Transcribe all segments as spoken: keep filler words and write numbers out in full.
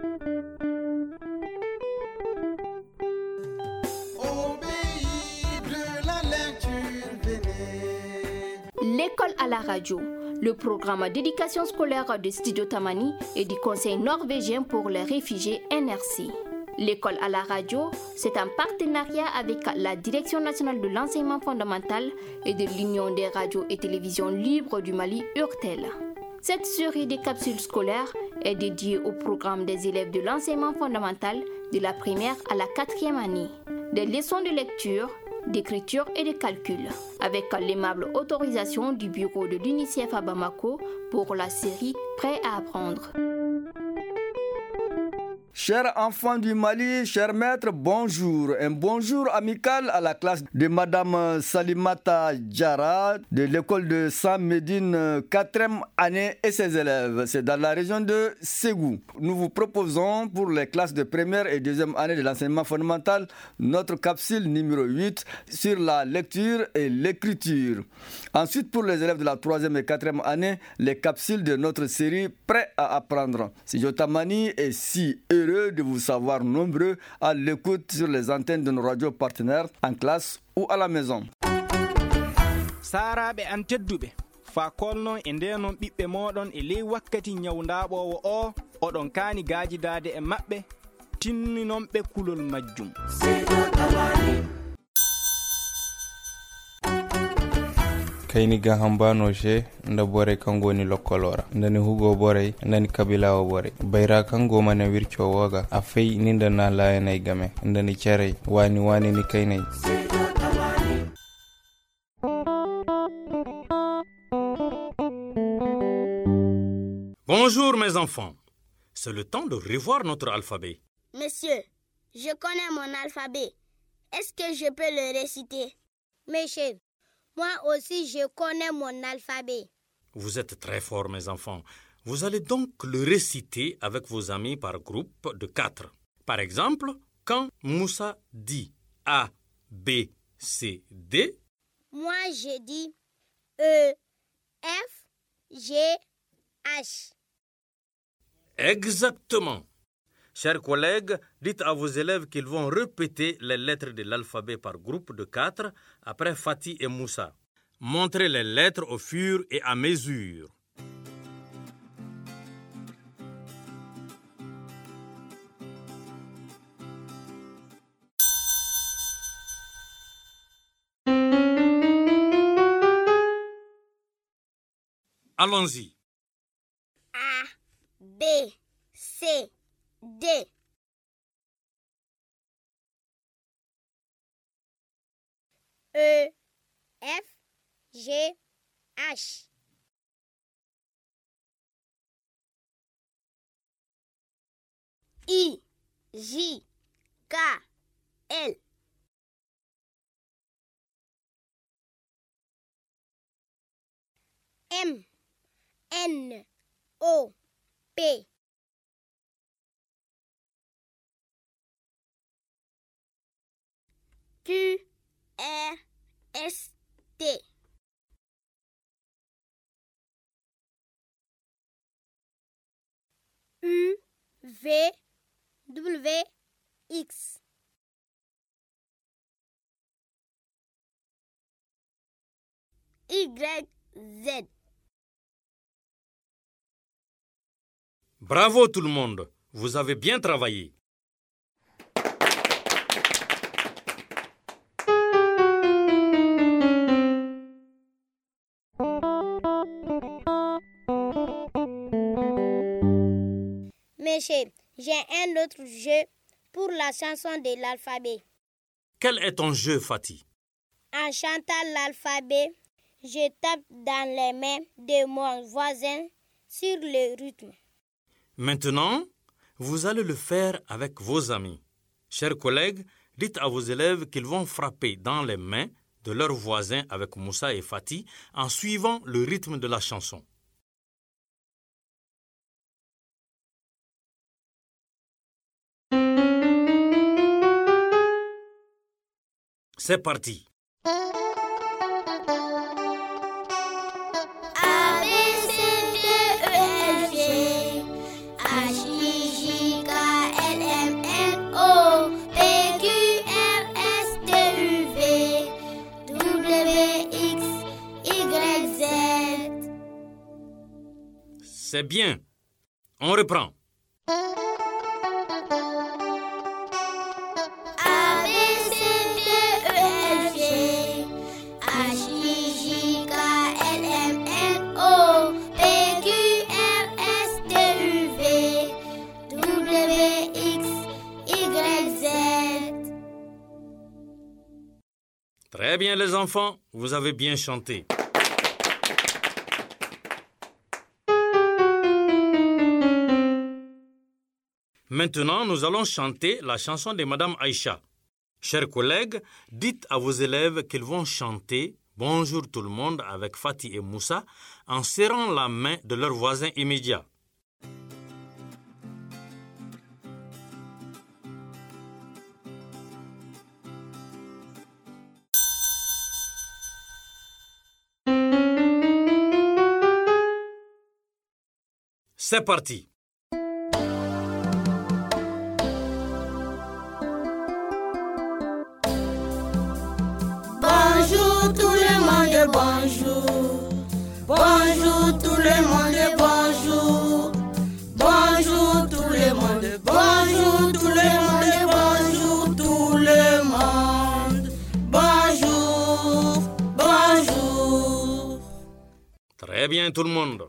L'école à la radio, le programme d'éducation scolaire de Studio Tamani et du Conseil norvégien pour les réfugiés N R C. L'école à la radio, c'est un partenariat avec la Direction nationale de l'enseignement fondamental et de l'Union des radios et télévisions libres du Mali, URTEL. Cette série de capsules scolaires est dédiée au programme des élèves de l'enseignement fondamental de la première à la quatrième année. Des leçons de lecture, d'écriture et de calcul, avec l'aimable autorisation du bureau de l'UNICEF à Bamako pour la série Prêt à apprendre. Chers enfants du Mali, chers maîtres, bonjour. Un bonjour amical à la classe de Madame Salimata Diarra de l'école de Saint-Médine, quatrième année et ses élèves. C'est dans la région de Ségou. Nous vous proposons pour les classes de première et deuxième année de l'enseignement fondamental notre capsule numéro huit sur la lecture et l'écriture. Ensuite, pour les élèves de la troisième et quatrième année, les capsules de notre série Prêt à apprendre. Studio Tamani est si heureux de vous savoir nombreux à l'écoute sur les antennes de nos radios partenaires en classe ou à la maison. Sarabe an tedduɓe fa kolnon e ndenon ɓiɓɓe moɗon e ley wakkati ñawdaɓowo o oɗon kaani gaajidade e maɓɓe tinninomɓe kulol majjum. kayni ga hambano she nda bore kango ni lokkolora ndani hugo bore ndani kabila o bore bayra kango mane wircho woga a fey ninda na layanay game ndani cere wani wani ni kaynay. Bonjour mes enfants, c'est le temps de revoir notre alphabet. Monsieur, je connais mon alphabet. Est-ce que je peux le réciter? Monsieur, moi aussi, je connais mon alphabet. Vous êtes très forts, mes enfants. Vous allez donc le réciter avec vos amis par groupe de quatre. Par exemple, quand Moussa dit A, B, C, D, moi, je dis E, F, G, H. Exactement. Chers collègues, dites à vos élèves qu'ils vont répéter les lettres de l'alphabet par groupe de quatre après Fatih et Moussa. Montrez les lettres au fur et à mesure. Allons-y. A, B, C, D. E, F, G, H. I, J, K, L. M, N, O, P. Q, R, S, T. U, V, W, X. Y, Z. Bravo tout le monde, vous avez bien travaillé. Monsieur, j'ai un autre jeu pour la chanson de l'alphabet. Quel est ton jeu, Fatih? En chantant l'alphabet, je tape dans les mains de mon voisin sur le rythme. Maintenant, vous allez le faire avec vos amis. Chers collègues, dites à vos élèves qu'ils vont frapper dans les mains de leurs voisins avec Moussa et Fatih en suivant le rythme de la chanson. C'est parti. A, B, C, D, E, F, G, H, I, J, K, C'est bien. On reprend. A, B, C, D, E, F, G, H, I, J, K, L, M, N, O, P, Q, R, S, T, U, V, W, X, Y, Z. Très bien les enfants, vous avez bien chanté. Maintenant, nous allons chanter la chanson de Madame Aïcha. Chers collègues, dites à vos élèves qu'ils vont chanter « Bonjour tout le monde » avec Fatih et Moussa en serrant la main de leurs voisins immédiats. C'est parti. Bonjour tout le monde, bonjour. Bonjour tout le monde, bonjour. Bonjour tout le monde, bonjour tout le monde, bonjour tout le monde. Bonjour, bonjour. Très bien tout le monde.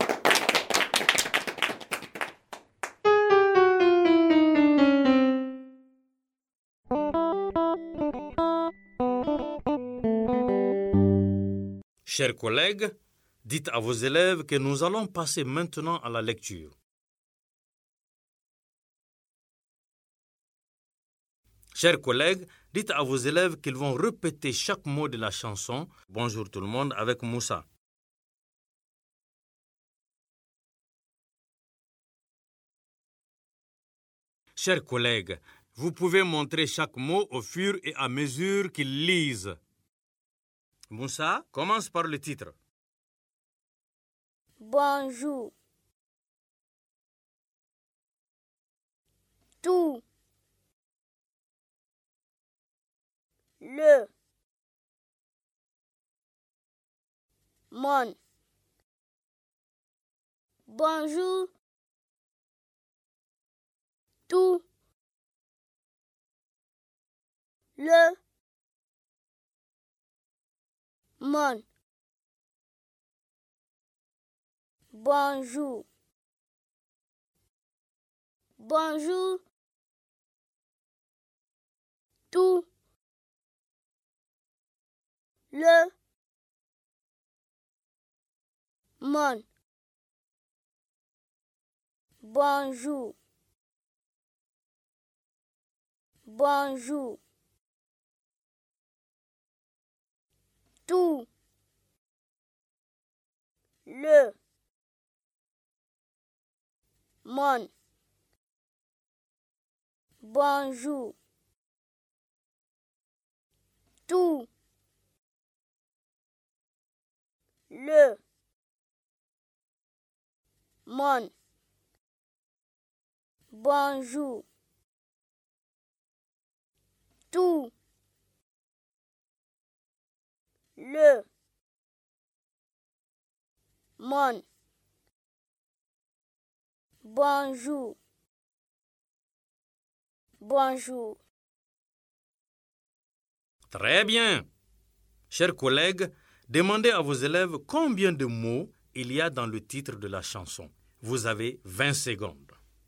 Chers collègues, dites à vos élèves que nous allons passer maintenant à la lecture. Chers collègues, dites à vos élèves qu'ils vont répéter chaque mot de la chanson « Bonjour tout le monde » avec Moussa. Chers collègues, vous pouvez montrer chaque mot au fur et à mesure qu'ils lisent. Moussa, commence par le titre. Bonjour. Tout. Le. Mon. Bonjour. Tout. Le. Mon. Bonjour. Bonjour. Tout. Le. Mon. Bonjour. Bonjour. Tout. Le. Mon. Bonjour. Tout. Le. Mon. Bonjour. Tout. Le. Mon. Bonjour. Bonjour. Très bien. Chers collègues, demandez à vos élèves combien de mots il y a dans le titre de la chanson. Vous avez vingt secondes.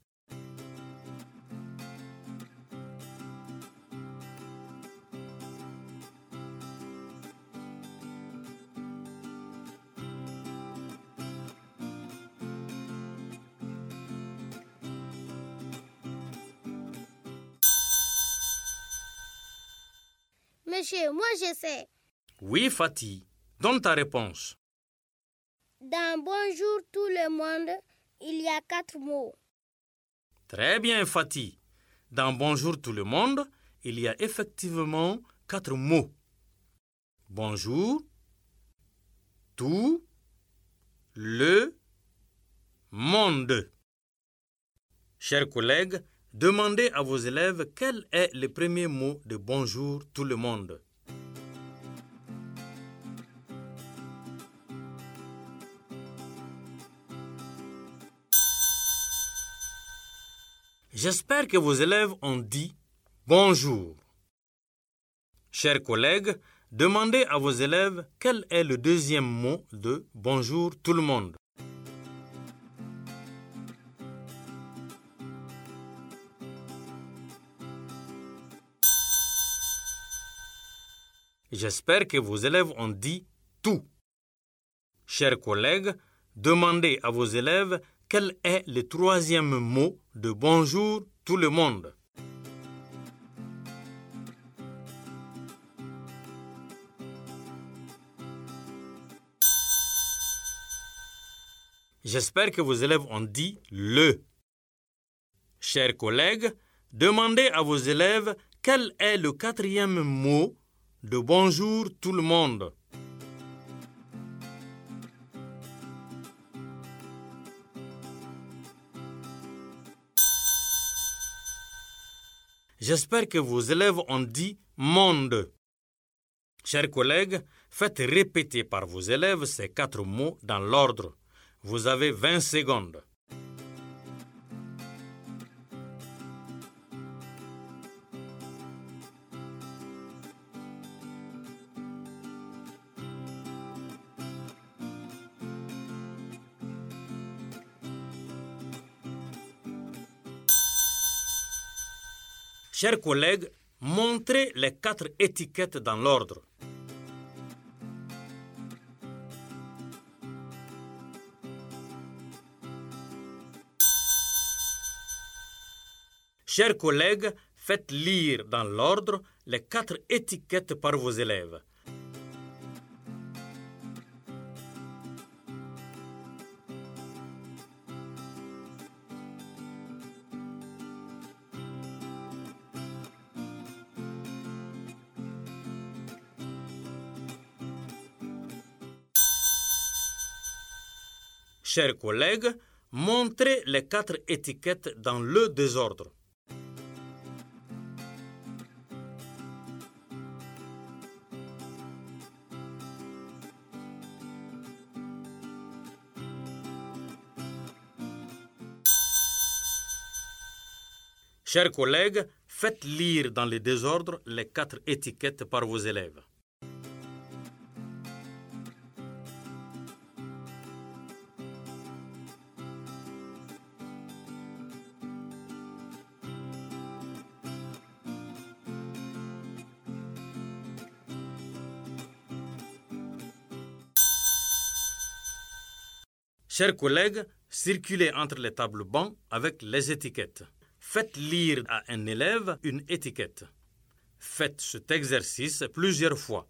Monsieur, moi je sais. Oui, Fatih, donne ta réponse. Dans Bonjour tout le monde, il y a quatre mots. Très bien, Fatih. Dans Bonjour tout le monde, il y a effectivement quatre mots. Bonjour, tout, le, monde. Chers collègues, demandez à vos élèves quel est le premier mot de Bonjour tout le monde. J'espère que vos élèves ont dit bonjour. Chers collègues, demandez à vos élèves quel est le deuxième mot de bonjour tout le monde. J'espère que vos élèves ont dit tout. Chers collègues, demandez à vos élèves quel est le troisième mot de bonjour tout le monde. J'espère que vos élèves ont dit le. Chers collègues, demandez à vos élèves quel est le quatrième mot de bonjour tout le monde. J'espère que vos élèves ont dit monde. Chers collègues, faites répéter par vos élèves ces quatre mots dans l'ordre. Vous avez vingt secondes. Chers collègues, montrez les quatre étiquettes dans l'ordre. Chers collègues, faites lire dans l'ordre les quatre étiquettes par vos élèves. Chers collègues, montrez les quatre étiquettes dans le désordre. Chers collègues, faites lire dans le désordre les quatre étiquettes par vos élèves. Chers collègues, circulez entre les tables bancs avec les étiquettes. Faites lire à un élève une étiquette. Faites cet exercice plusieurs fois.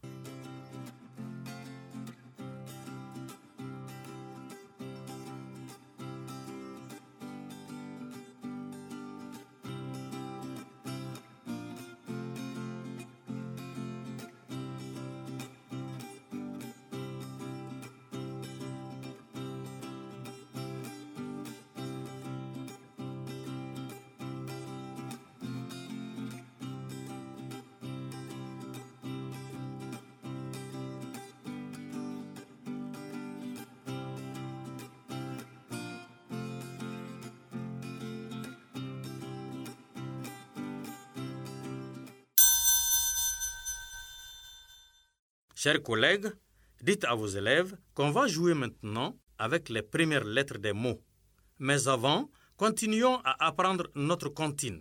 Chers collègues, dites à vos élèves qu'on va jouer maintenant avec les premières lettres des mots. Mais avant, continuons à apprendre notre comptine.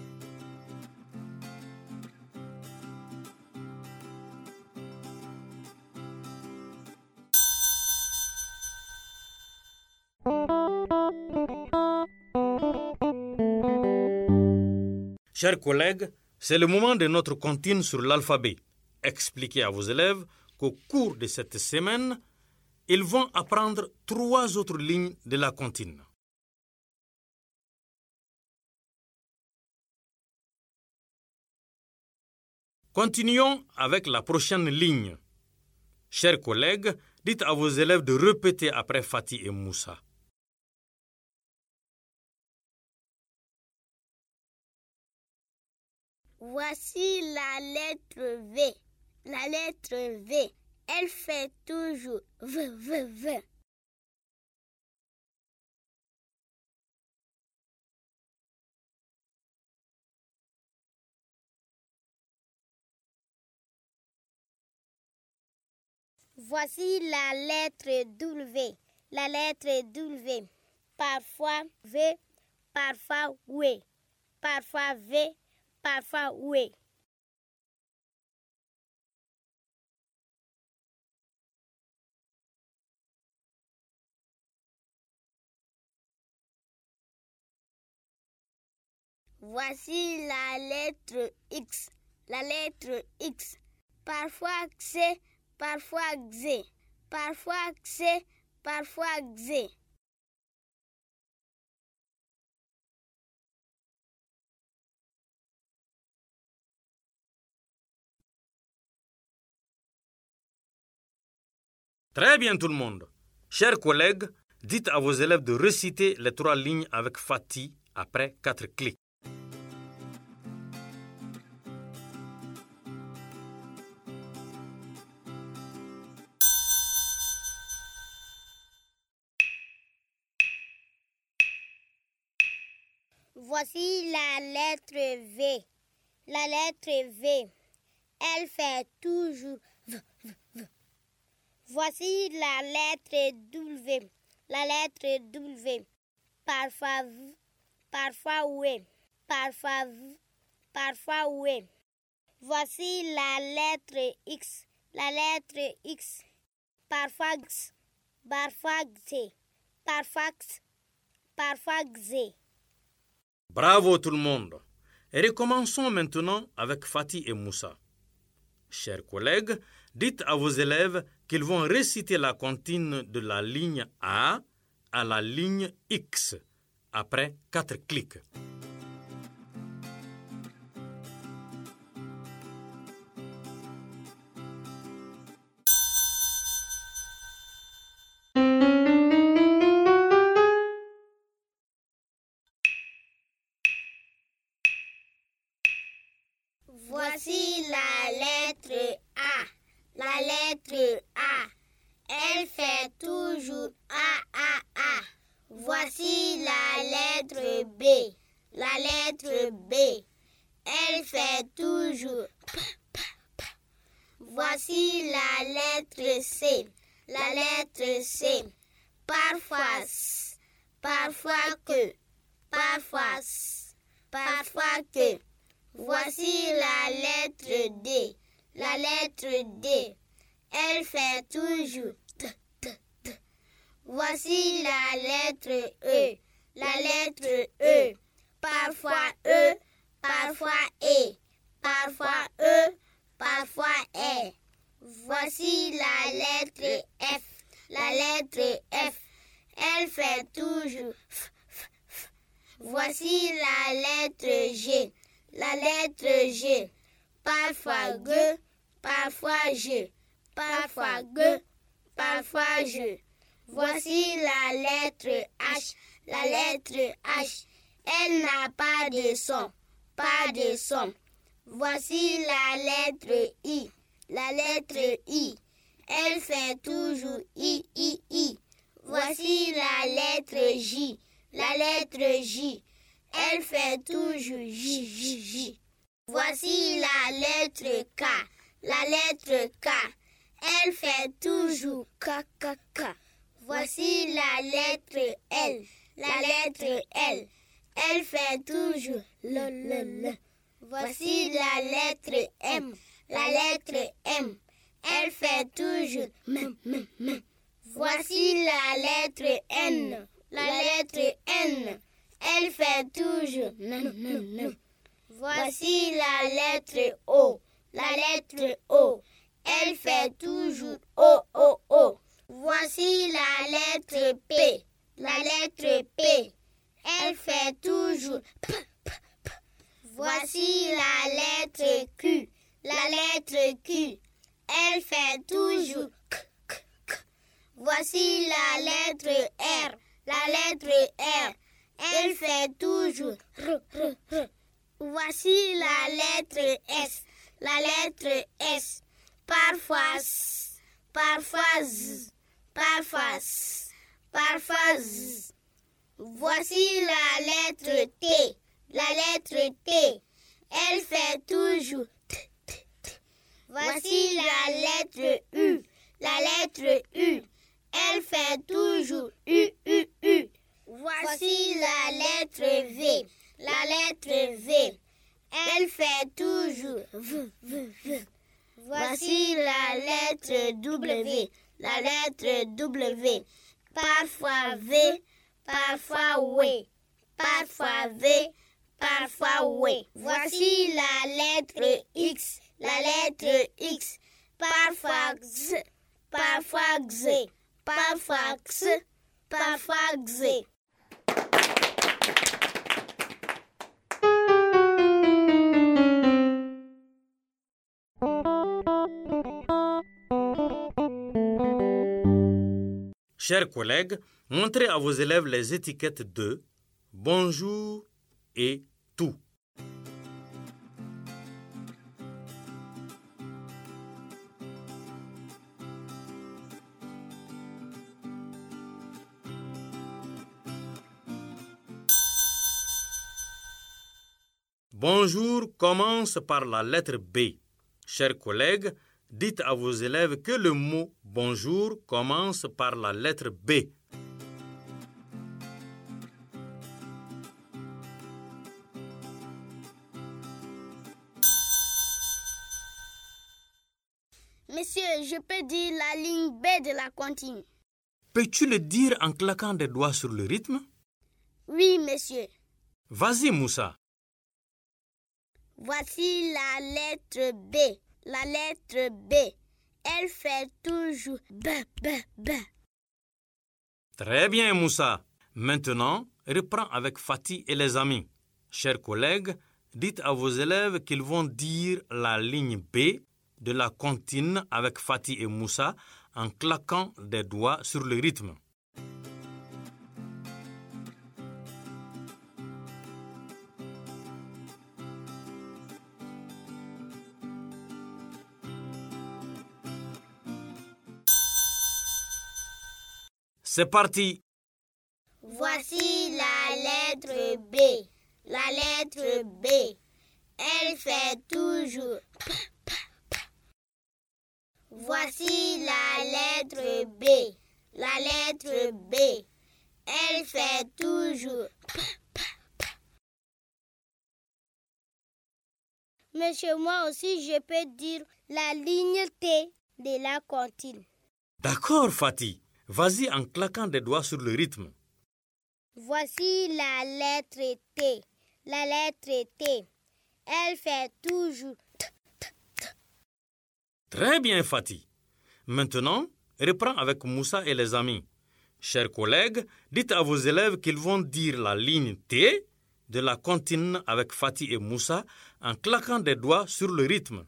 Chers collègues, c'est le moment de notre comptine sur l'alphabet. Expliquez à vos élèves qu'au cours de cette semaine, ils vont apprendre trois autres lignes de la comptine. Continuons avec la prochaine ligne. Chers collègues, dites à vos élèves de répéter après Fatih et Moussa. Voici la lettre V. La lettre V, elle fait toujours V, V, V. Voici la lettre W. La lettre W. Parfois V, parfois W. Parfois V, parfois W. Voici la lettre X. La lettre X. Parfois X, parfois X. Parfois X, parfois X. Très bien tout le monde. Chers collègues, dites à vos élèves de réciter les trois lignes avec Fatih après quatre clics. Voici la lettre V. La lettre V. Elle fait toujours V, V, V. Voici la lettre W. La lettre W. Parfois V, parfois W. Parfois V, parfois W. Voici la lettre X. La lettre X. Parfois X, parfois X. Parfois X, parfois X. Bravo tout le monde. Et recommençons maintenant avec Fatih et Moussa. Chers collègues, dites à vos élèves qu'ils vont réciter la comptine de la ligne A à la ligne X après quatre clics. Voici la lettre A. La lettre A. Elle fait toujours A, A, A. Voici la lettre B. La lettre B. Elle fait toujours P, P, P. Voici la lettre C. La lettre C. Parfois S, parfois que, parfois S, parfois que. Voici la lettre D. La lettre D. Elle fait toujours T, T, T. Voici la lettre E. La lettre E. Parfois E, parfois E. Parfois E, parfois E. Voici la lettre F. La lettre F. Elle fait toujours F, F, F. Voici la lettre G. La lettre G. Parfois G, parfois G. Parfois G, parfois G. Voici la lettre H. La lettre H. Elle n'a pas de son. Pas de son. Voici la lettre I. La lettre I. Elle fait toujours I, I, I. Voici la lettre J. La lettre J. Elle fait toujours J, J, J. Voici la lettre K. La lettre K. Elle fait toujours K, K, K. Voici la lettre L. La lettre L. Elle fait toujours L, L, L. Voici la lettre M. La lettre M. Elle fait toujours M, M, M. Voici la lettre N. La lettre N. Elle fait toujours N, N, N. Voici la lettre O. La lettre O. Elle fait toujours O, O, O. Voici la lettre P. La lettre P. Elle fait toujours P, P, P. Voici la lettre Q. La lettre Q. Elle fait toujours K, K, K. Voici la lettre R. La lettre R. Elle fait toujours R, R, R. Voici la lettre S. La lettre S. Parfois S. Parfois Z. Parfois S. Parfois Z. Voici la lettre T. La lettre T. Elle fait toujours T, T, T. Voici la lettre U. La lettre U. Elle fait toujours U, U, U. Voici la lettre V. La lettre V. Elle fait toujours V, V, V. Voici la lettre W. La lettre W. Parfois V, parfois W. Parfois V, parfois W. Voici la lettre X. La lettre X. Parfois X, parfois X. Parfois X, parfois X. Chers collègues, montrez à vos élèves les étiquettes de bonjour et tout. Bonjour commence par la lettre B. Chers collègues, dites à vos élèves que le mot bonjour commence par la lettre B. Monsieur, je peux dire la ligne B de la comptine. Peux-tu le dire en claquant des doigts sur le rythme? Oui, monsieur. Vas-y, Moussa. Voici la lettre B. La lettre B. Elle fait toujours B, B, B. Très bien, Moussa. Maintenant, reprends avec Fatih et les amis. Chers collègues, dites à vos élèves qu'ils vont dire la ligne B de la comptine avec Fatih et Moussa en claquant des doigts sur le rythme. C'est parti. Voici la lettre B. La lettre B. Elle fait toujours P, P, P. Voici la lettre B. La lettre B. Elle fait toujours P, P, P. Monsieur, moi aussi, je peux dire la ligne T de la comptine. D'accord, Fatih. Vas-y en claquant des doigts sur le rythme. Voici la lettre T. La lettre T. Elle fait toujours T, T, T. Très bien, Fatih. Maintenant, reprends avec Moussa et les amis. Chers collègues, dites à vos élèves qu'ils vont dire la ligne T de la comptine avec Fatih et Moussa en claquant des doigts sur le rythme.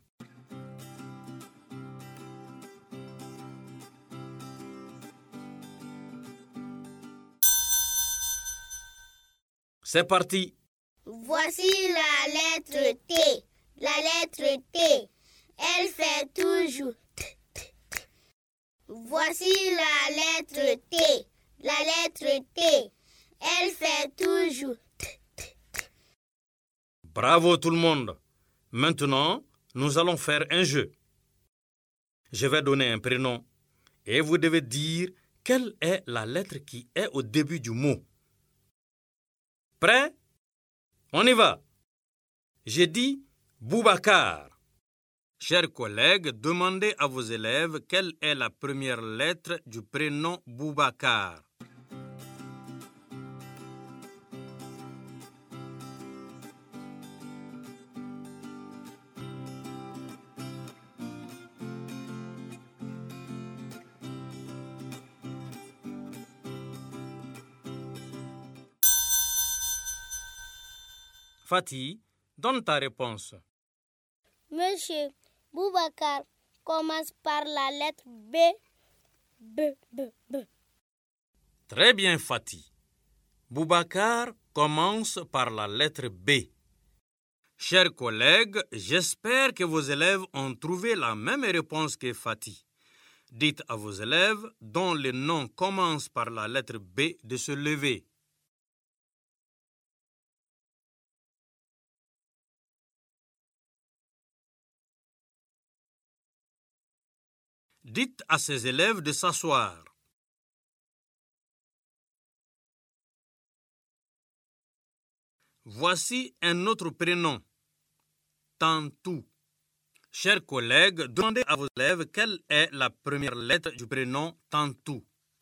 C'est parti. Voici la lettre T. La lettre T. Elle fait toujours T, T, T. Voici la lettre T. La lettre T. Elle fait toujours T, T, T. Bravo tout le monde. Maintenant, nous allons faire un jeu. Je vais donner un prénom et vous devez dire quelle est la lettre qui est au début du mot. Prêt? On y va. J'ai dit Boubacar. Chers collègues, demandez à vos élèves quelle est la première lettre du prénom Boubacar. Fatih, donne ta réponse. Monsieur, Boubacar commence par la lettre B. B, B, B. Très bien, Fatih. Boubacar commence par la lettre B. Chers collègues, j'espère que vos élèves ont trouvé la même réponse que Fatih. Dites à vos élèves dont le nom commence par la lettre B de se lever. Dites à ses élèves de s'asseoir. Voici un autre prénom. Tantou. Chers collègues, demandez à vos élèves quelle est la première lettre du prénom Tantou.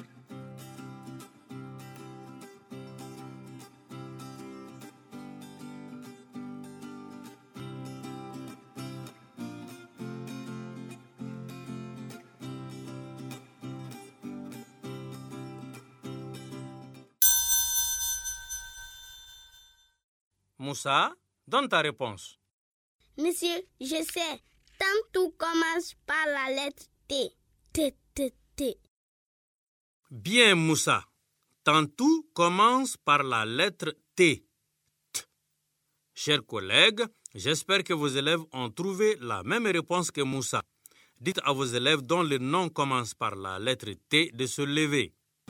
Moussa, donne ta réponse. Monsieur, je sais. Tantou commence par la lettre T. T, T, T. Bien, Moussa. Tantou commence par la lettre T. T. Chers collègues, j'espère que vos élèves ont trouvé la même réponse que Moussa. Dites à vos élèves dont le nom commence par la lettre T de se lever.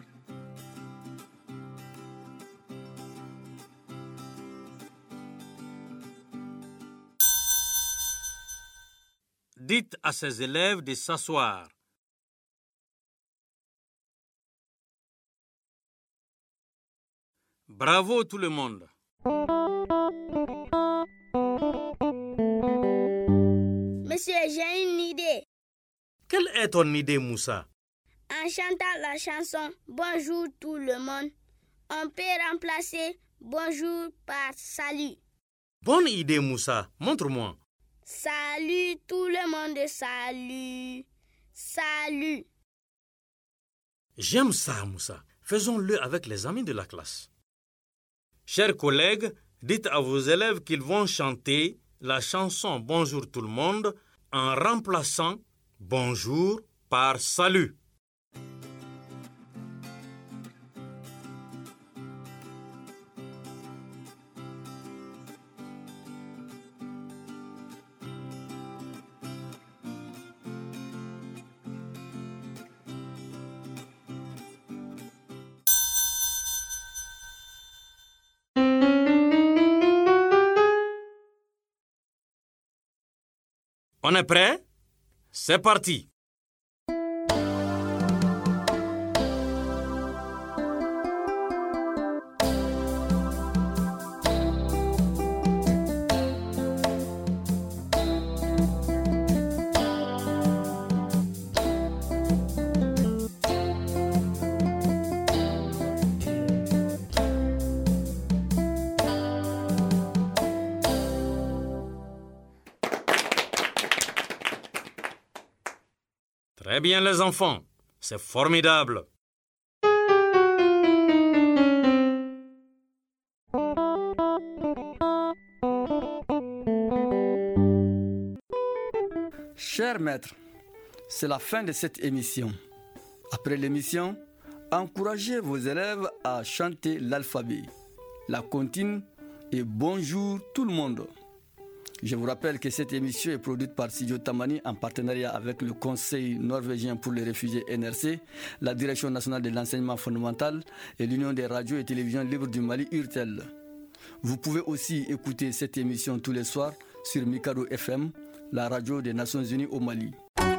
Dites à ses élèves de s'asseoir. Bravo tout le monde. Monsieur, j'ai une idée. Quelle est ton idée, Moussa? En chantant la chanson Bonjour tout le monde, on peut remplacer bonjour par salut. Bonne idée, Moussa. Montre-moi. Salut tout le monde, salut, salut. J'aime ça, Moussa. Faisons-le avec les amis de la classe. Chers collègues, dites à vos élèves qu'ils vont chanter la chanson Bonjour tout le monde en remplaçant bonjour par salut. On est prêt? C'est parti! Très bien les enfants, c'est formidable. Chers maîtres, c'est la fin de cette émission. Après l'émission, encouragez vos élèves à chanter l'alphabet, la comptine et bonjour tout le monde. Je vous rappelle que cette émission est produite par Studio Tamani en partenariat avec le Conseil norvégien pour les réfugiés N R C, la Direction nationale de l'enseignement fondamental et l'Union des radios et télévisions libres du Mali, U R T E L. Vous pouvez aussi écouter cette émission tous les soirs sur Mikado F M, la radio des Nations Unies au Mali.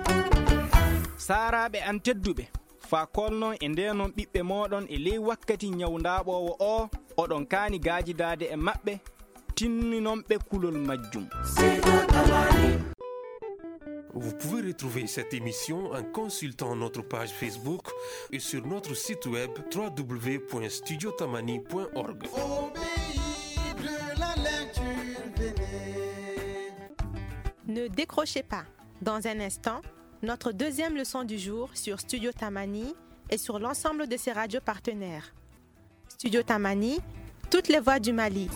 saraɓe an tedduɓe fa kolnon e ndenon ɓiɓɓe moɗon e ley wakkati ñawdaɓowo o oɗon kaani gajidade e maɓɓe tinninomɓe kulol majjum. Vous pouvez retrouver cette émission en consultant notre page Facebook et sur notre site web w w w point studio tamani point org. Ne décrochez pas. Dans un instant, notre deuxième leçon du jour sur Studio Tamani et sur l'ensemble de ses radios partenaires. Studio Tamani, toutes les voix du Mali.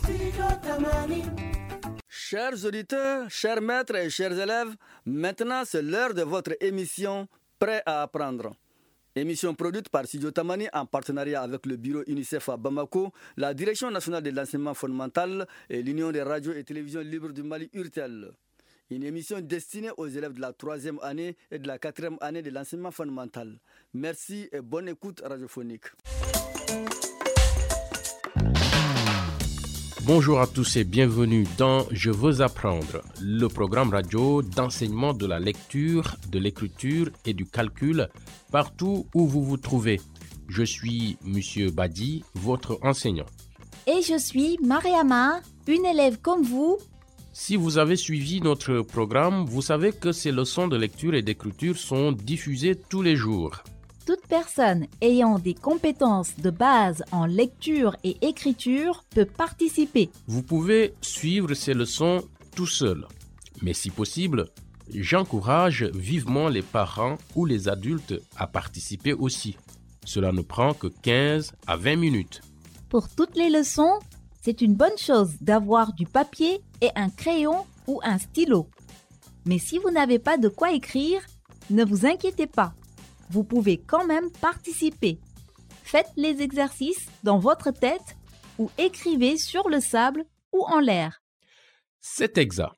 Chers auditeurs, chers maîtres et chers élèves, maintenant c'est l'heure de votre émission Prêt à apprendre. Émission produite par Studio Tamani en partenariat avec le bureau UNICEF à Bamako, la Direction nationale de l'enseignement fondamental et l'Union des radios et télévisions libres du Mali, U R T E L. Une émission destinée aux élèves de la troisième année et de la quatrième année de l'enseignement fondamental. Merci et bonne écoute radiophonique. Bonjour à tous et bienvenue dans Je veux apprendre, le programme radio d'enseignement de la lecture, de l'écriture et du calcul partout où vous vous trouvez. Je suis Monsieur Badi, votre enseignant. Et je suis Mariama, une élève comme vous. Si vous avez suivi notre programme, vous savez que ces leçons de lecture et d'écriture sont diffusées tous les jours. Toute personne ayant des compétences de base en lecture et écriture peut participer. Vous pouvez suivre ces leçons tout seul. Mais si possible, j'encourage vivement les parents ou les adultes à participer aussi. Cela ne prend que quinze à vingt minutes. Pour toutes les leçons, c'est une bonne chose d'avoir du papier et un crayon ou un stylo. Mais si vous n'avez pas de quoi écrire, ne vous inquiétez pas. Vous pouvez quand même participer. Faites les exercices dans votre tête ou écrivez sur le sable ou en l'air. C'est exact.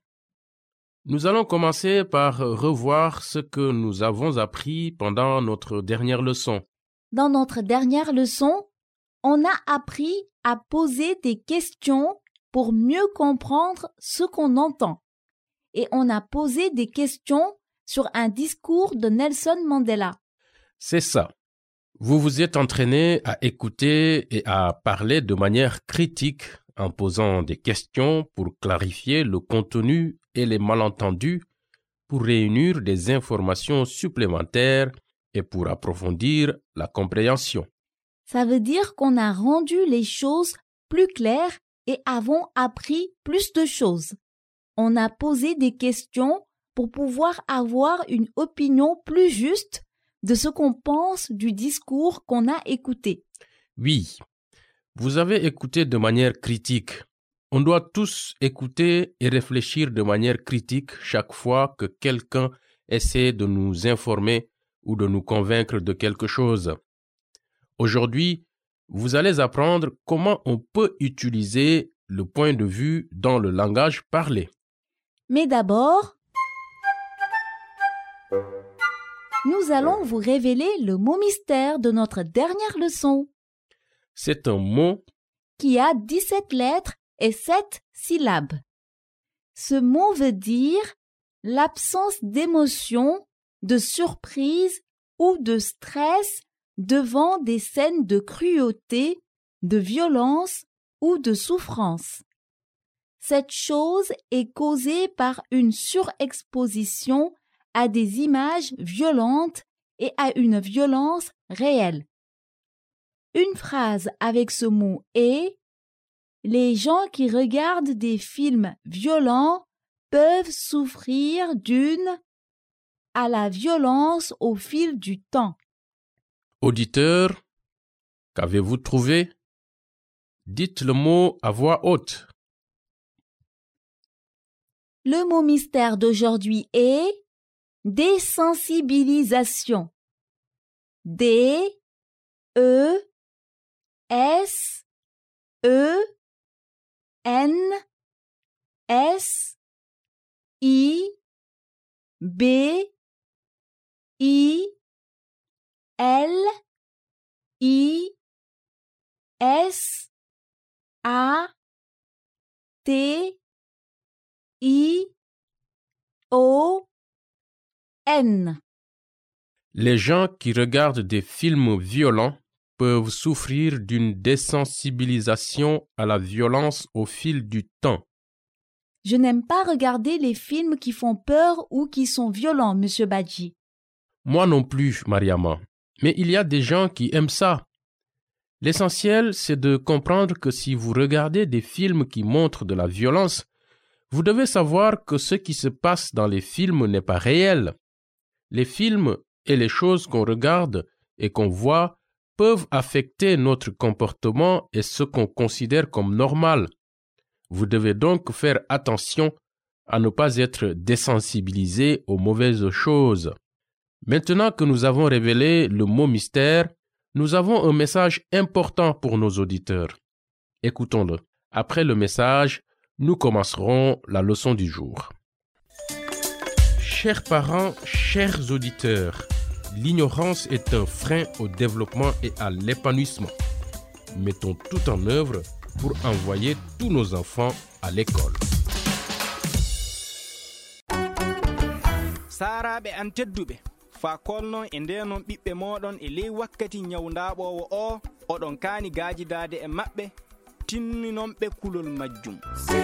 Nous allons commencer par revoir ce que nous avons appris pendant notre dernière leçon. Dans notre dernière leçon, on a appris à poser des questions pour mieux comprendre ce qu'on entend. Et on a posé des questions sur un discours de Nelson Mandela. C'est ça. Vous vous êtes entraîné à écouter et à parler de manière critique en posant des questions pour clarifier le contenu et les malentendus, pour réunir des informations supplémentaires et pour approfondir la compréhension. Ça veut dire qu'on a rendu les choses plus claires et avons appris plus de choses. On a posé des questions pour pouvoir avoir une opinion plus juste de ce qu'on pense du discours qu'on a écouté. Oui, vous avez écouté de manière critique. On doit tous écouter et réfléchir de manière critique chaque fois que quelqu'un essaie de nous informer ou de nous convaincre de quelque chose. Aujourd'hui, vous allez apprendre comment on peut utiliser le point de vue dans le langage parlé. Mais d'abord, nous allons vous révéler le mot mystère de notre dernière leçon. C'est un mot qui a dix-sept lettres et sept syllabes. Ce mot veut dire l'absence d'émotion, de surprise ou de stress devant des scènes de cruauté, de violence ou de souffrance. Cette chose est causée par une surexposition à des images violentes et à une violence réelle. Une phrase avec ce mot est « Les gens qui regardent des films violents peuvent souffrir d'une à la violence au fil du temps. » Auditeur, qu'avez-vous trouvé? Dites le mot à voix haute. Le mot mystère d'aujourd'hui est désensibilisation. D E S E N S I B I L I S A T I O N. Les gens qui regardent des films violents peuvent souffrir d'une désensibilisation à la violence au fil du temps. Je n'aime pas regarder les films qui font peur ou qui sont violents, Monsieur Badji. Moi non plus, Mariama. Mais il y a des gens qui aiment ça. L'essentiel, c'est de comprendre que si vous regardez des films qui montrent de la violence, vous devez savoir que ce qui se passe dans les films n'est pas réel. Les films et les choses qu'on regarde et qu'on voit peuvent affecter notre comportement et ce qu'on considère comme normal. Vous devez donc faire attention à ne pas être désensibilisé aux mauvaises choses. Maintenant que nous avons révélé le mot mystère, nous avons un message important pour nos auditeurs. Écoutons-le. Après le message, nous commencerons la leçon du jour. Chers parents, chers auditeurs, l'ignorance est un frein au développement et à l'épanouissement. Mettons tout en œuvre pour envoyer tous nos enfants à l'école. saraɓe an tedduɓe fa kolnon e ndenon ɓiɓɓe moɗon e ley wakkati nyawdaɓowo o oɗon kaani gaajidade e maɓɓe tinninomɓe kulol majjum.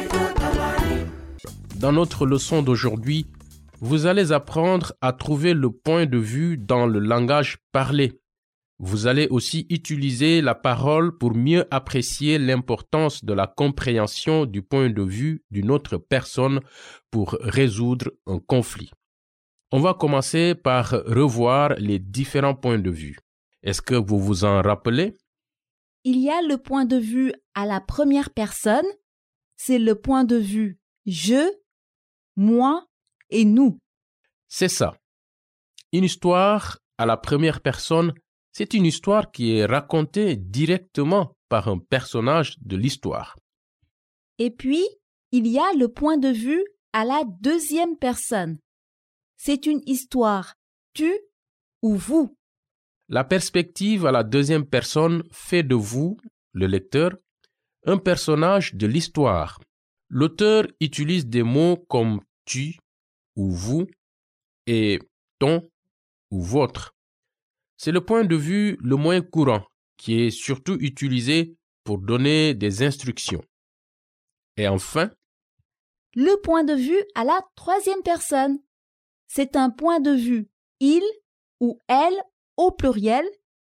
Dans notre leçon d'aujourd'hui, vous allez apprendre à trouver le point de vue dans le langage parlé. Vous allez aussi utiliser la parole pour mieux apprécier l'importance de la compréhension du point de vue d'une autre personne pour résoudre un conflit. On va commencer par revoir les différents points de vue. Est-ce que vous vous en rappelez? Il y a le point de vue à la première personne, c'est le point de vue je, moi et nous. C'est ça. Une histoire à la première personne, c'est une histoire qui est racontée directement par un personnage de l'histoire. Et puis, il y a le point de vue à la deuxième personne. C'est une histoire tu ou vous. La perspective à la deuxième personne fait de vous, le lecteur, un personnage de l'histoire. L'auteur utilise des mots comme tu ou vous et ton ou votre. C'est le point de vue le moins courant qui est surtout utilisé pour donner des instructions. Et enfin, le point de vue à la troisième personne. C'est un point de vue il ou elle au pluriel,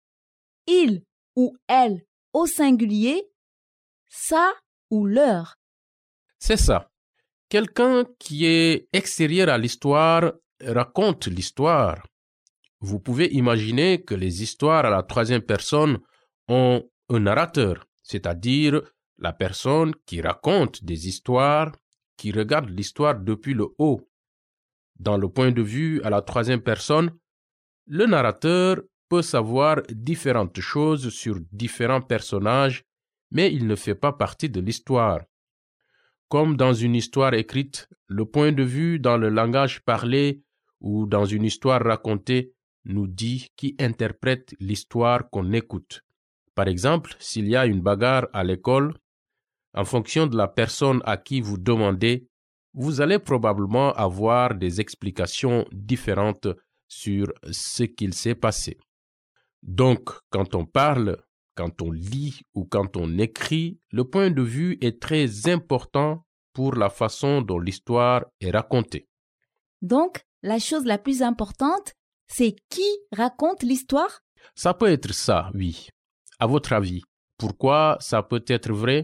il ou elle au singulier, ça ou leur. C'est ça. Quelqu'un qui est extérieur à l'histoire raconte l'histoire. Vous pouvez imaginer que les histoires à la troisième personne ont un narrateur, c'est-à-dire la personne qui raconte des histoires, qui regarde l'histoire depuis le haut. Dans le point de vue à la troisième personne, le narrateur peut savoir différentes choses sur différents personnages, mais il ne fait pas partie de l'histoire. Comme dans une histoire écrite, le point de vue dans le langage parlé ou dans une histoire racontée nous dit qui interprète l'histoire qu'on écoute. Par exemple, s'il y a une bagarre à l'école, en fonction de la personne à qui vous demandez, vous allez probablement avoir des explications différentes sur ce qu'il s'est passé. Donc, quand on parle, quand on lit ou quand on écrit, le point de vue est très important pour la façon dont l'histoire est racontée. Donc, la chose la plus importante, c'est qui raconte l'histoire? Ça peut être ça, oui. À votre avis, pourquoi ça peut être vrai?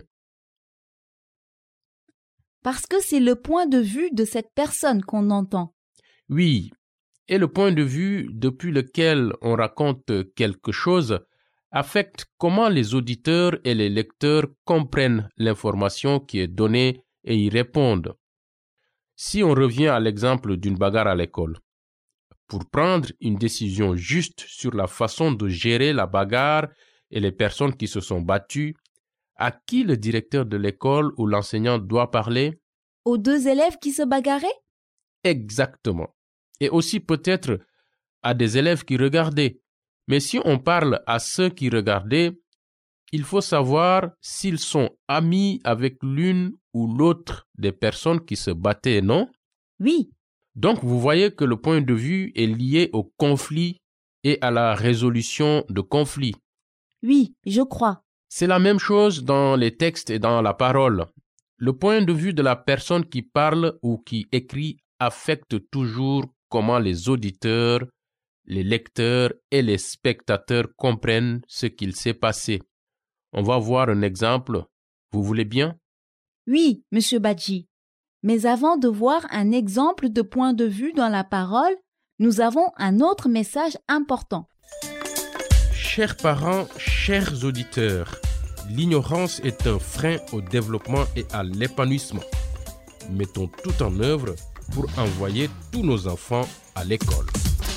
Parce que c'est le point de vue de cette personne qu'on entend. Oui, et le point de vue depuis lequel on raconte quelque chose affecte comment les auditeurs et les lecteurs comprennent l'information qui est donnée et y répondent. Si on revient à l'exemple d'une bagarre à l'école, pour prendre une décision juste sur la façon de gérer la bagarre et les personnes qui se sont battues, à qui le directeur de l'école ou l'enseignant doit parler? Aux deux élèves qui se bagarraient? Exactement. Et aussi peut-être à des élèves qui regardaient. Mais si on parle à ceux qui regardaient, il faut savoir s'ils sont amis avec l'une ou l'autre des personnes qui se battaient, non? Oui. Donc vous voyez que le point de vue est lié au conflit et à la résolution de conflits. Oui, je crois. C'est la même chose dans les textes et dans la parole. Le point de vue de la personne qui parle ou qui écrit affecte toujours comment les auditeurs, les lecteurs et les spectateurs comprennent ce qu'il s'est passé. On va voir un exemple. Vous voulez bien? Oui, Monsieur Badji. Mais avant de voir un exemple de point de vue dans la parole, nous avons un autre message important. Chers parents, chers auditeurs, l'ignorance est un frein au développement et à l'épanouissement. Mettons tout en œuvre pour envoyer tous nos enfants à l'école.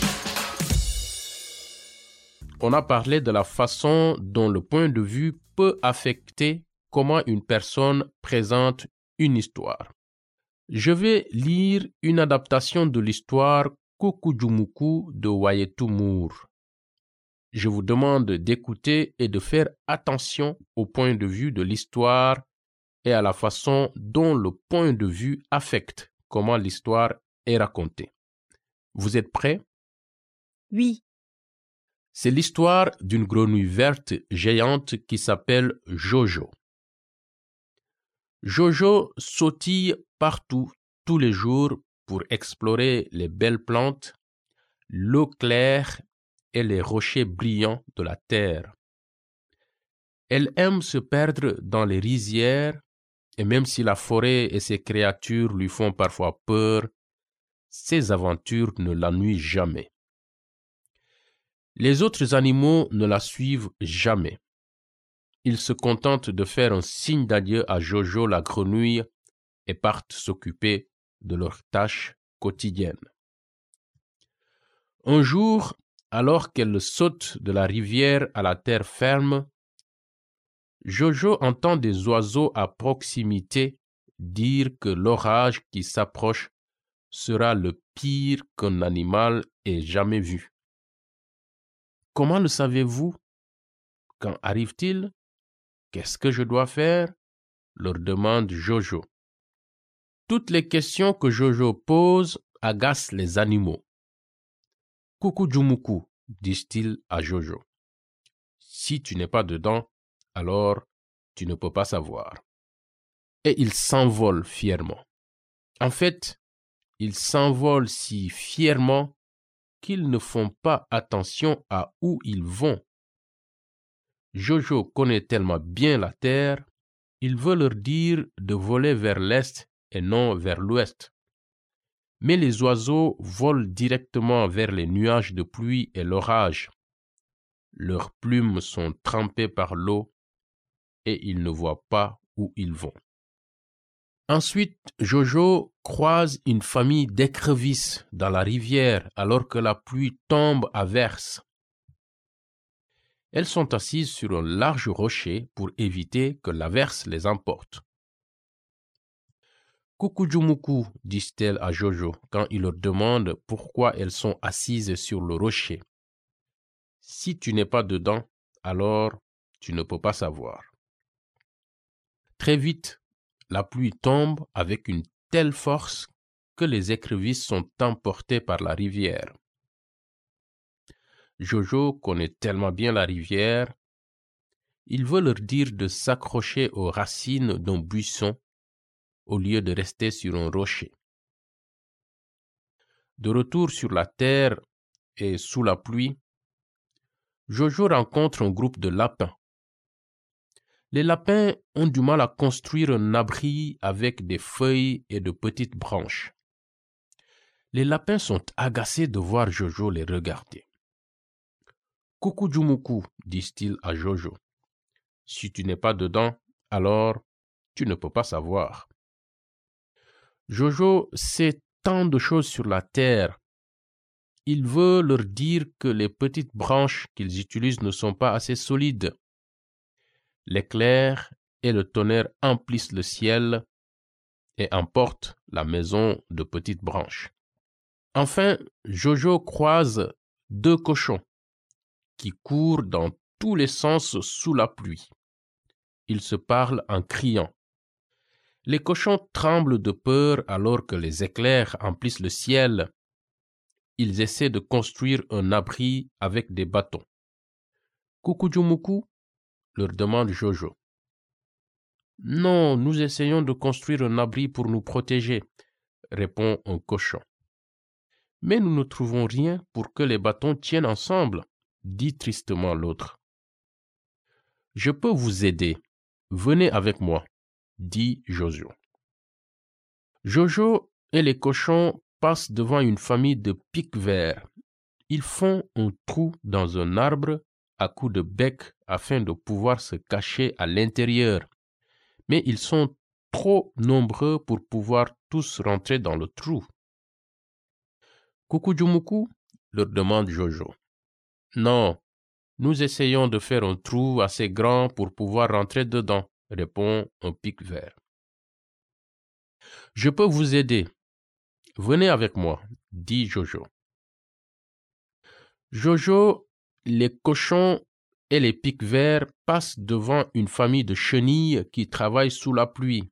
On a parlé de la façon dont le point de vue peut affecter comment une personne présente une histoire. Je vais lire une adaptation de l'histoire Kukujumuku de Wayetu Moore. je vous demande d'écouter et de faire attention au point de vue de l'histoire et à la façon dont le point de vue affecte comment l'histoire est racontée. Vous êtes prêts? Oui. C'est l'histoire d'une grenouille verte géante qui s'appelle Jojo. Jojo sautille partout, tous les jours, pour explorer les belles plantes, l'eau claire et les rochers brillants de la terre. Elle aime se perdre dans les rizières, et même si la forêt et ses créatures lui font parfois peur, ses aventures ne l'ennuient jamais. Les autres animaux ne la suivent jamais. Ils se contentent de faire un signe d'adieu à Jojo la grenouille et partent s'occuper de leurs tâches quotidiennes. Un jour, alors qu'elle saute de la rivière à la terre ferme, Jojo entend des oiseaux à proximité dire que l'orage qui s'approche sera le pire qu'un animal ait jamais vu. Comment le savez-vous? Quand arrive-t-il? Qu'est-ce que je dois faire? Leur demande Jojo. Toutes les questions que Jojo pose agacent les animaux. Kukujumuku, disent-ils à Jojo. Si tu n'es pas dedans, alors tu ne peux pas savoir. Et ils s'envolent fièrement. En fait, ils s'envolent si fièrement qu'ils ne font pas attention à où ils vont. Jojo connaît tellement bien la terre, il veut leur dire de voler vers l'est et non vers l'ouest. Mais les oiseaux volent directement vers les nuages de pluie et l'orage. Leurs plumes sont trempées par l'eau et ils ne voient pas où ils vont. Ensuite, Jojo croise une famille d'écrevisses dans la rivière alors que la pluie tombe à verse. Elles sont assises sur un large rocher pour éviter que l'averse les emporte. Kukujumuku, disent-elles à Jojo quand il leur demande pourquoi elles sont assises sur le rocher. Si tu n'es pas dedans, alors tu ne peux pas savoir. Très vite, la pluie tombe avec une telle force que les écrevisses sont emportées par la rivière. Jojo connaît tellement bien la rivière, il veut leur dire de s'accrocher aux racines d'un buisson au lieu de rester sur un rocher. De retour sur la terre et sous la pluie, Jojo rencontre un groupe de lapins. Les lapins ont du mal à construire un abri avec des feuilles et de petites branches. Les lapins sont agacés de voir Jojo les regarder. « Kukujumuku, disent-ils à Jojo. Si tu n'es pas dedans, alors tu ne peux pas savoir. » Jojo sait tant de choses sur la terre. Il veut leur dire que les petites branches qu'ils utilisent ne sont pas assez solides. L'éclair et le tonnerre emplissent le ciel et emportent la maison de petites branches. Enfin, Jojo croise deux cochons qui courent dans tous les sens sous la pluie. Ils se parlent en criant. Les cochons tremblent de peur alors que les éclairs emplissent le ciel. Ils essaient de construire un abri avec des bâtons. Kukujumuku, leur demande Jojo. Non, nous essayons de construire un abri pour nous protéger, répond un cochon. Mais nous ne trouvons rien pour que les bâtons tiennent ensemble, dit tristement l'autre. Je peux vous aider. Venez avec moi, dit Jojo. Jojo et les cochons passent devant une famille de pics verts. Ils font un trou dans un arbre à coups de bec afin de pouvoir se cacher à l'intérieur. Mais ils sont trop nombreux pour pouvoir tous rentrer dans le trou. Kukujumuku, leur demande Jojo. Non, nous essayons de faire un trou assez grand pour pouvoir rentrer dedans, répond un pic vert. Je peux vous aider. Venez avec moi, dit Jojo. Jojo les cochons et les pics-verts passent devant une famille de chenilles qui travaillent sous la pluie.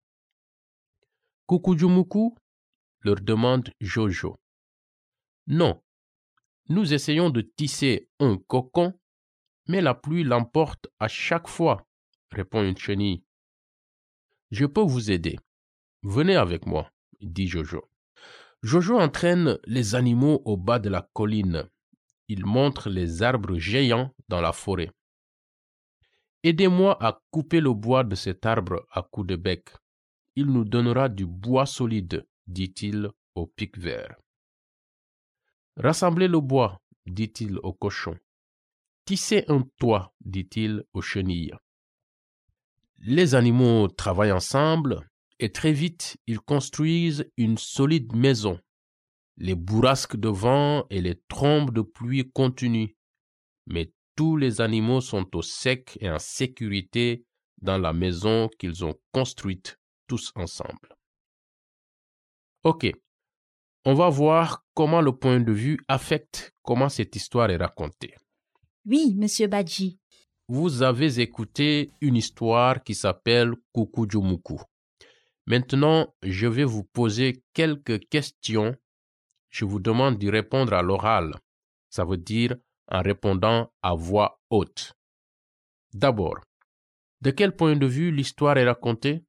Kukujumuku, leur demande Jojo. Non, nous essayons de tisser un cocon, mais la pluie l'emporte à chaque fois, répond une chenille. Je peux vous aider. Venez avec moi, dit Jojo. Jojo entraîne les animaux au bas de la colline. Il montre les arbres géants dans la forêt. Aidez-moi à couper le bois de cet arbre à coups de bec. Il nous donnera du bois solide, dit-il au pic-vert. Rassemblez le bois, dit-il au cochon. Tissez un toit, dit-il aux chenilles. Les animaux travaillent ensemble et très vite ils construisent une solide maison. Les bourrasques de vent et les trombes de pluie continuent, mais tous les animaux sont au sec et en sécurité dans la maison qu'ils ont construite tous ensemble. Ok, on va voir comment le point de vue affecte comment cette histoire est racontée. Oui, Monsieur Badji. Vous avez écouté une histoire qui s'appelle Kukujumuku. Maintenant, je vais vous poser quelques questions. Je vous demande d'y répondre à l'oral. Ça veut dire en répondant à voix haute. D'abord, de quel point de vue l'histoire est racontée?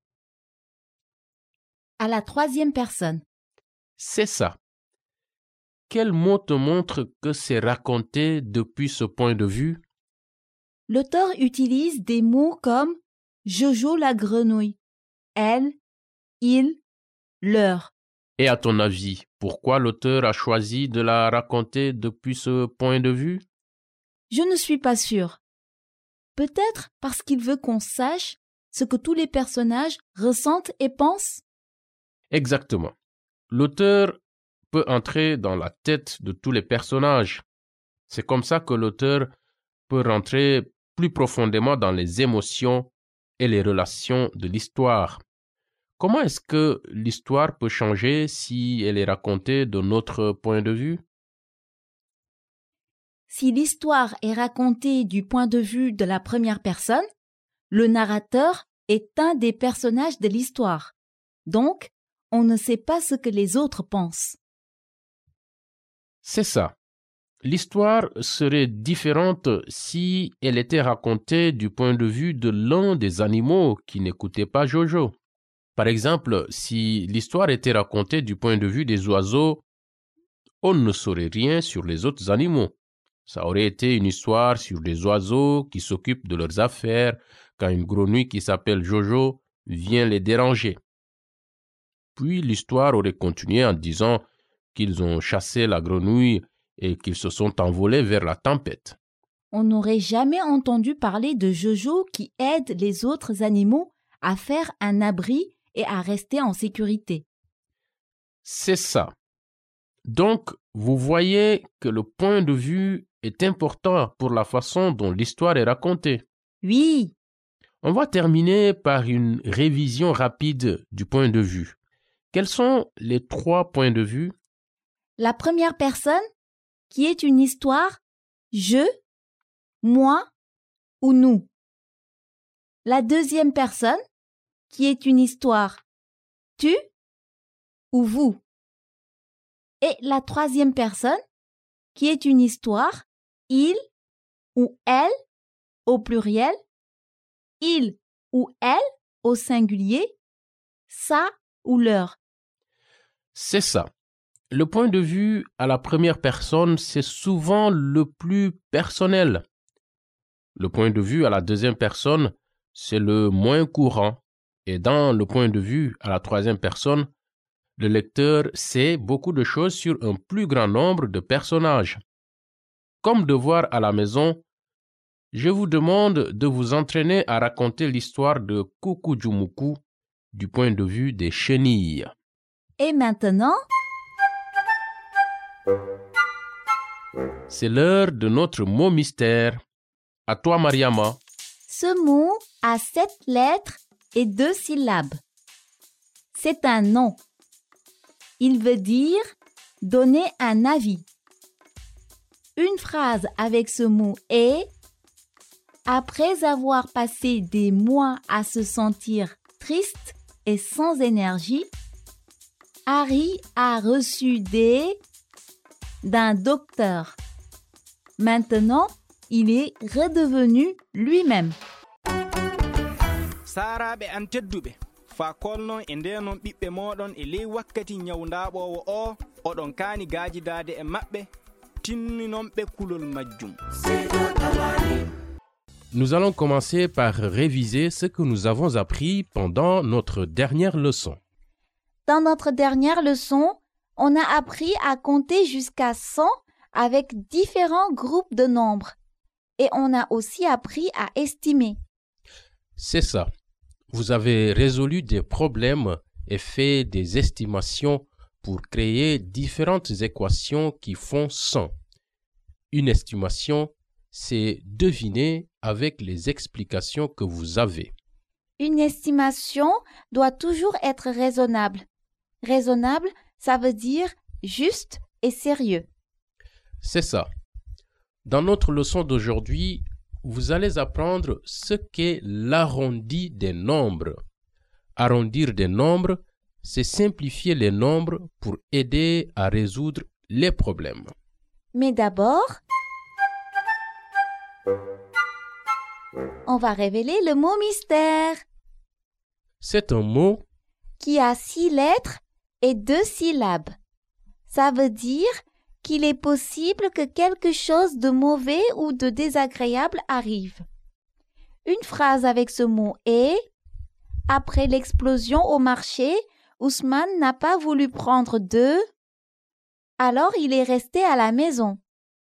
À la troisième personne. C'est ça. Quel mot te montre que c'est raconté depuis ce point de vue? L'auteur utilise des mots comme Jojo la grenouille, elle, il, leur. Et à ton avis, pourquoi l'auteur a choisi de la raconter depuis ce point de vue? Je ne suis pas sûre. Peut-être parce qu'il veut qu'on sache ce que tous les personnages ressentent et pensent? Exactement. L'auteur peut entrer dans la tête de tous les personnages. C'est comme ça que l'auteur peut rentrer plus profondément dans les émotions et les relations de l'histoire. Comment est-ce que l'histoire peut changer si elle est racontée de notre point de vue? Si l'histoire est racontée du point de vue de la première personne, le narrateur est un des personnages de l'histoire. Donc, on ne sait pas ce que les autres pensent. C'est ça. L'histoire serait différente si elle était racontée du point de vue de l'un des animaux qui n'écoutait pas Jojo. Par exemple, si l'histoire était racontée du point de vue des oiseaux, on ne saurait rien sur les autres animaux. Ça aurait été une histoire sur des oiseaux qui s'occupent de leurs affaires quand une grenouille qui s'appelle Jojo vient les déranger. Puis l'histoire aurait continué en disant qu'ils ont chassé la grenouille et qu'ils se sont envolés vers la tempête. On n'aurait jamais entendu parler de Jojo qui aide les autres animaux à faire un abri et à rester en sécurité. C'est ça. Donc, vous voyez que le point de vue est important pour la façon dont l'histoire est racontée. Oui. On va terminer par une révision rapide du point de vue. Quels sont les trois points de vue? La première personne, qui est une histoire, je, moi ou nous. La deuxième personne, qui est une histoire, tu ou vous. Et la troisième personne, qui est une histoire, il ou elle au pluriel, il ou elle au singulier, ça ou leur. C'est ça. Le point de vue à la première personne, c'est souvent le plus personnel. Le point de vue à la deuxième personne, c'est le moins courant. Et dans le point de vue à la troisième personne, le lecteur sait beaucoup de choses sur un plus grand nombre de personnages. Comme devoir à la maison, je vous demande de vous entraîner à raconter l'histoire de Kukujumuku du point de vue des chenilles. Et maintenant, c'est l'heure de notre mot mystère. À toi, Mariama. Ce mot a sept lettres et deux syllabes. C'est un nom. Il veut dire donner un avis. une phrase avec ce mot est. Après avoir passé des mois à se sentir triste et sans énergie, Harry a reçu des d'un docteur. Maintenant, il est redevenu lui-même. saraɓe an tedduɓe fa kolnon e ndenon ɓiɓɓe moɗon e ley wakkati nyawdaɓowo o oɗon kaani gaajidade e maɓɓe tinninomɓe kulol majjum. Nous allons commencer par réviser ce que nous avons appris pendant notre dernière leçon. Dans notre dernière leçon, on a appris à compter jusqu'à cent avec différents groupes de nombres. Et on a aussi appris à estimer. C'est ça. Vous avez résolu des problèmes et fait des estimations pour créer différentes équations qui font cent. Une estimation, c'est deviner avec les explications que vous avez. Une estimation doit toujours être raisonnable. Raisonnable, ça veut dire juste et sérieux. C'est ça. Dans notre leçon d'aujourd'hui, vous allez apprendre ce qu'est l'arrondi des nombres. Arrondir des nombres, c'est simplifier les nombres pour aider à résoudre les problèmes. Mais d'abord, on va révéler le mot mystère. C'est un mot qui a six lettres et deux syllabes. Ça veut dire qu'il est possible que quelque chose de mauvais ou de désagréable arrive. Une phrase avec ce mot est « Après l'explosion au marché, Ousmane n'a pas voulu prendre deux, alors il est resté à la maison. »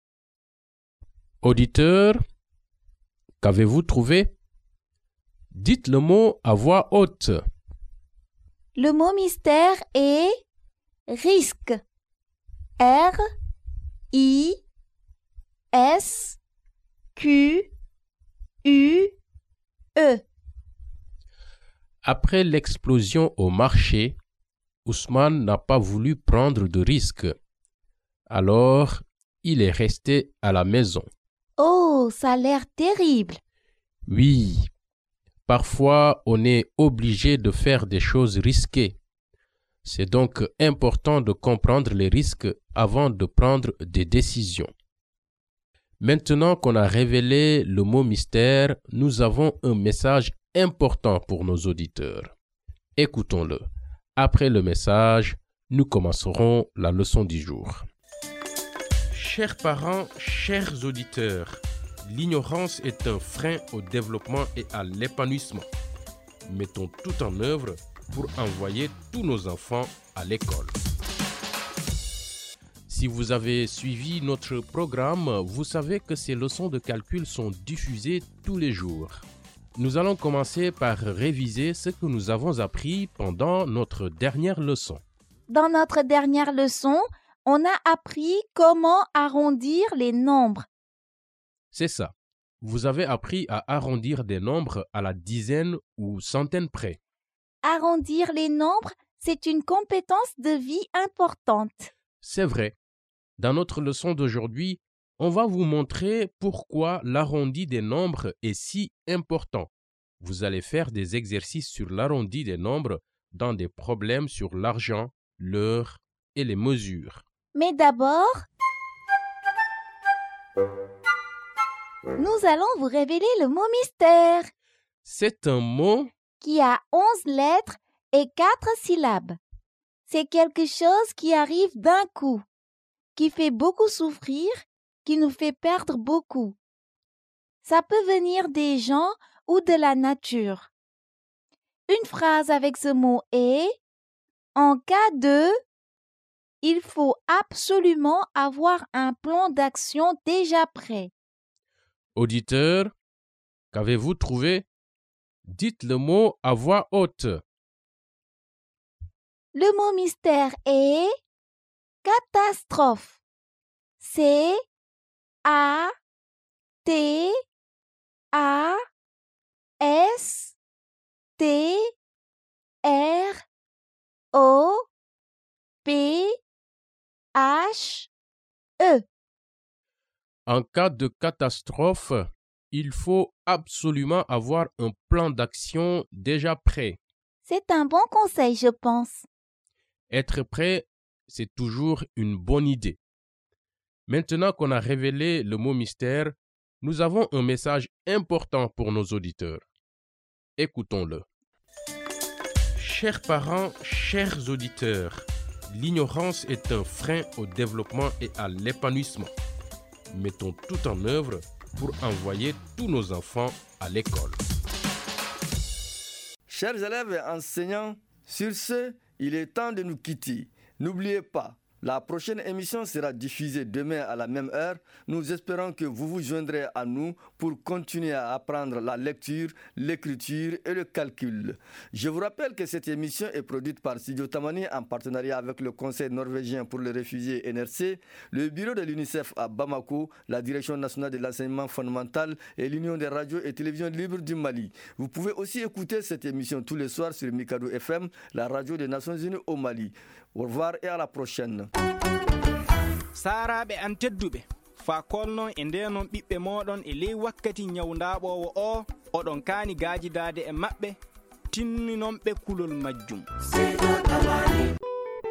Auditeur, qu'avez-vous trouvé? Dites le mot à voix haute. Le mot mystère est « risque ». R I S Q U E. Après l'explosion au marché, Ousmane n'a pas voulu prendre de risques. Alors, il est resté à la maison. Oh, ça a l'air terrible. Oui, parfois on est obligé de faire des choses risquées. C'est donc important de comprendre les risques avant de prendre des décisions. Maintenant qu'on a révélé le mot mystère, nous avons un message important pour nos auditeurs. Écoutons-le. Après le message, nous commencerons la leçon du jour. Chers parents, chers auditeurs, l'ignorance est un frein au développement et à l'épanouissement. Mettons tout en œuvre pour envoyer tous nos enfants à l'école. Si vous avez suivi notre programme, vous savez que ces leçons de calcul sont diffusées tous les jours. Nous allons commencer par réviser ce que nous avons appris pendant notre dernière leçon. Dans notre dernière leçon, on a appris comment arrondir les nombres. C'est ça. Vous avez appris à arrondir des nombres à la dizaine ou centaine près. Arrondir les nombres, c'est une compétence de vie importante. C'est vrai. Dans notre leçon d'aujourd'hui, on va vous montrer pourquoi l'arrondi des nombres est si important. Vous allez faire des exercices sur l'arrondi des nombres dans des problèmes sur l'argent, l'heure et les mesures. Mais d'abord, nous allons vous révéler le mot mystère. C'est un mot qui a onze lettres et quatre syllabes. C'est quelque chose qui arrive d'un coup, qui fait beaucoup souffrir, qui nous fait perdre beaucoup. Ça peut venir des gens ou de la nature. Une phrase avec ce mot est « En cas de… », il faut absolument avoir un plan d'action déjà prêt. Auditeur, qu'avez-vous trouvé? Dites le mot à voix haute. Le mot mystère est catastrophe. C A T A S T R O P H E. En cas de catastrophe, il faut absolument avoir un plan d'action déjà prêt. C'est un bon conseil, je pense. Être prêt, c'est toujours une bonne idée. Maintenant qu'on a révélé le mot mystère, nous avons un message important pour nos auditeurs. Écoutons-le. Chers parents, chers auditeurs, l'ignorance est un frein au développement et à l'épanouissement. Mettons tout en œuvre pour envoyer tous nos enfants à l'école. Chers élèves et enseignants, sur ce, il est temps de nous quitter. N'oubliez pas, la prochaine émission sera diffusée demain à la même heure. Nous espérons que vous vous joindrez à nous pour continuer à apprendre la lecture, l'écriture et le calcul. Je vous rappelle que cette émission est produite par Studio Tamani en partenariat avec le Conseil norvégien pour les réfugiés N R C, le bureau de l'UNICEF à Bamako, la Direction nationale de l'enseignement fondamental et l'Union des radios et télévisions libres du Mali. Vous pouvez aussi écouter cette émission tous les soirs sur Mikado F M, la radio des Nations Unies au Mali. Au revoir et à la prochaine. saraɓe an tedduɓe fa kolnon e ndenon ɓiɓɓe moɗon e ley wakkati nyawdaɓowo o oɗon kaani gajidade e maɓɓe tinninonɓe kulol majjum.